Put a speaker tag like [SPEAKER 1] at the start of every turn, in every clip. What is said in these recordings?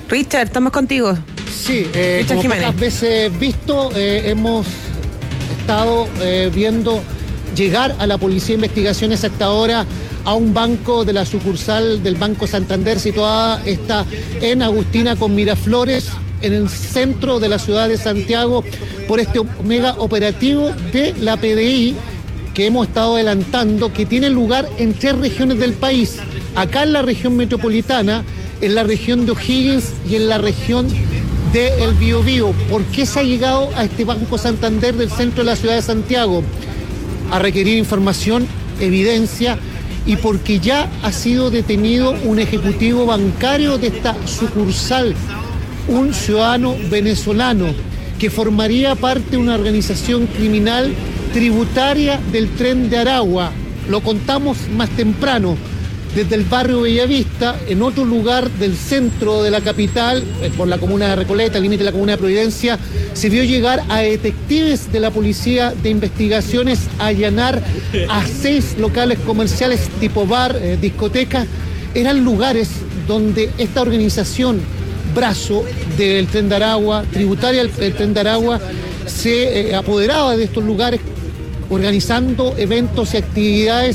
[SPEAKER 1] Richard, estamos contigo.
[SPEAKER 2] Sí, como pocas veces visto, hemos estado viendo llegar a la Policía de Investigaciones hasta ahora a un banco de la sucursal del Banco Santander, situada está en Agustina con Miraflores, en el centro de la ciudad de Santiago, por este mega operativo de la PDI que hemos estado adelantando, que tiene lugar en 3 regiones del país. Acá en la región metropolitana, en la región de O'Higgins y en la región de El Biobío. ¿Por qué se ha llegado a este Banco Santander del centro de la ciudad de Santiago? A requerir información, evidencia, y porque ya ha sido detenido un ejecutivo bancario de esta sucursal, un ciudadano venezolano que formaría parte de una organización criminal tributaria del Tren de Aragua. Lo contamos más temprano, desde el barrio Bellavista, en otro lugar del centro de la capital, por la comuna de Recoleta, límite de la comuna de Providencia, se vio llegar a detectives de la Policía de Investigaciones a allanar a 6 locales comerciales tipo bar, discoteca. Eran lugares donde esta organización, brazo del Tren de Aragua, tributaria del Tren de Aragua, se apoderaba de estos lugares organizando eventos y actividades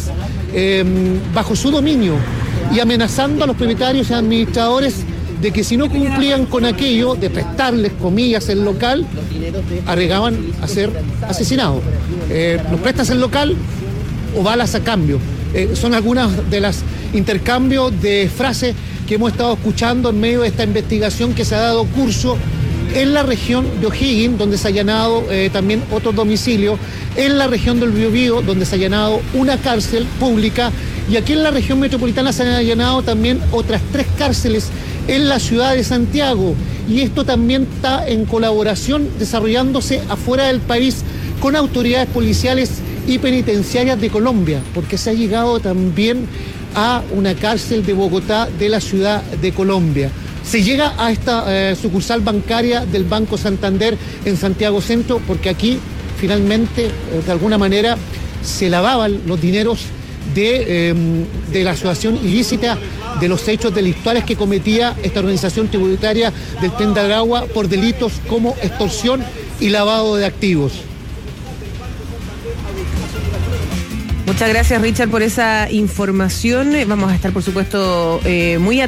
[SPEAKER 2] bajo su dominio y amenazando a los propietarios y administradores de que si no cumplían con aquello de prestarles, comillas, el local, arriesgaban a ser asesinados. ¿Los prestas el local o balas a cambio? Son algunas de las intercambios de frases que hemos estado escuchando en medio de esta investigación que se ha dado curso en la región de O'Higgins, donde se ha allanado también otro domicilio, en la región del Biobío, donde se ha allanado una cárcel pública, y aquí en la región metropolitana se han allanado también otras 3 cárceles en la ciudad de Santiago, y esto también está en colaboración desarrollándose afuera del país con autoridades policiales y penitenciarias de Colombia, porque se ha llegado también a una cárcel de Bogotá de la ciudad de Colombia. Se llega a esta sucursal bancaria del Banco Santander en Santiago Centro porque aquí finalmente, de alguna manera, se lavaban los dineros de la asociación ilícita, de los hechos delictuales que cometía esta organización tributaria del Tren de Aragua por delitos como extorsión y lavado de activos.
[SPEAKER 1] Muchas gracias, Richard, por esa información. Vamos a estar, por supuesto, muy atentos